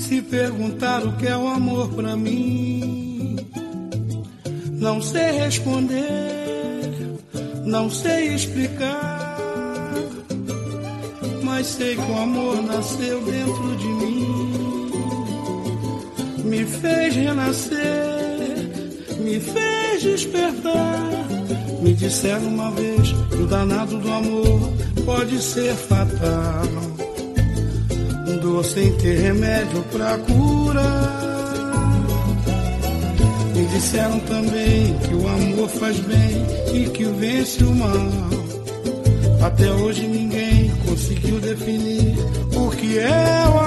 Se perguntar o que é o amor pra mim, não sei responder, não sei explicar, mas sei que o amor nasceu dentro de mim, me fez renascer, me fez despertar. Me disseram uma vez que o danado do amor pode ser fatal, dor sem ter remédio pra curar. Me disseram também que o amor faz bem e que vence o mal. Até hoje ninguém conseguiu definir o que é o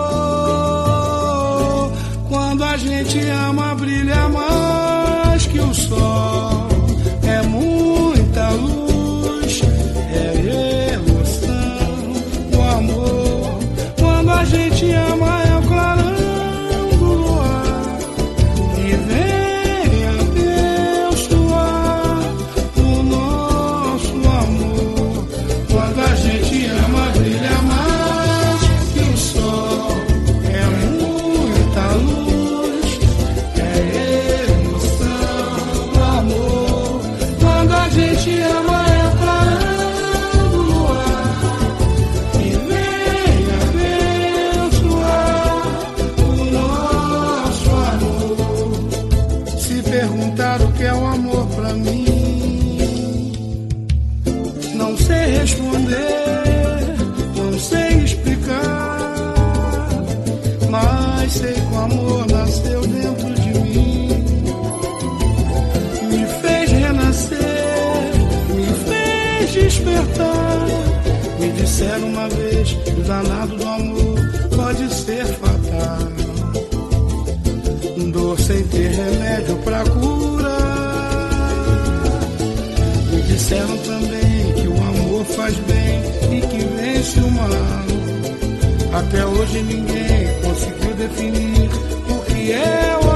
amor. Quando a gente ama, brilha mais que o sol. É muita luz, é emoção, o amor. Quando a gente ama é o clarão do luar que vem abençoar o nosso amor. Quando a gente ama, brilha mais que o sol. É muita luz, é emoção, o amor. Quando a gente ama é o clarão do luar que vem abençoar o nosso amor. Se perguntar o que é o amor pra mim, não sei responder, não sei explicar, mas sei que o amor nasceu dentro de mim, me fez renascer, me fez despertar. Me disseram uma vez que o danado do amor pode ser fatal, dor sem ter remédio pra curar. Me disseram também que o amor faz bem e que vence o mal. Até hoje ninguém conseguiu definir o que é o